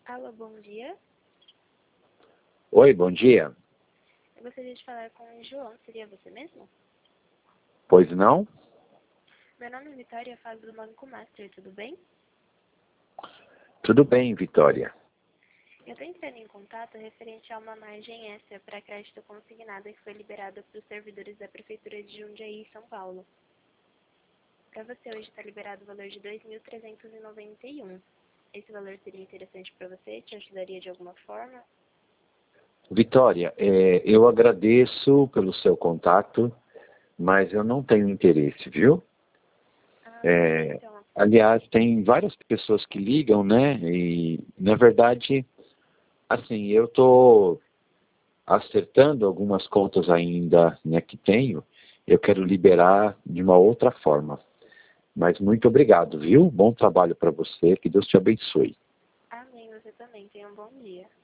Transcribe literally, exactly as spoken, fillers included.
Alô, bom dia. Oi, bom dia. Eu gostaria de falar com o João. Seria você mesmo? Pois não? Meu nome é Vitória, eu falo do Banco Master, tudo bem? Tudo bem, Vitória. Eu estou entrando em contato referente a uma margem extra para crédito consignada que foi liberada para os servidores da Prefeitura de Jundiaí, São Paulo. Para você hoje está liberado o valor de dois mil trezentos e noventa e um. Esse valor seria interessante para você? Te ajudaria de alguma forma? Vitória, é, eu agradeço pelo seu contato, mas eu não tenho interesse, viu? Ah, É, então, aliás, tem várias pessoas que ligam, né? E, na verdade, assim, eu estou acertando algumas contas ainda, né, que tenho. Eu quero liberar de uma outra forma. Mas muito obrigado, viu? Bom trabalho para você, que Deus te abençoe. amém, você também. Tenha um bom dia.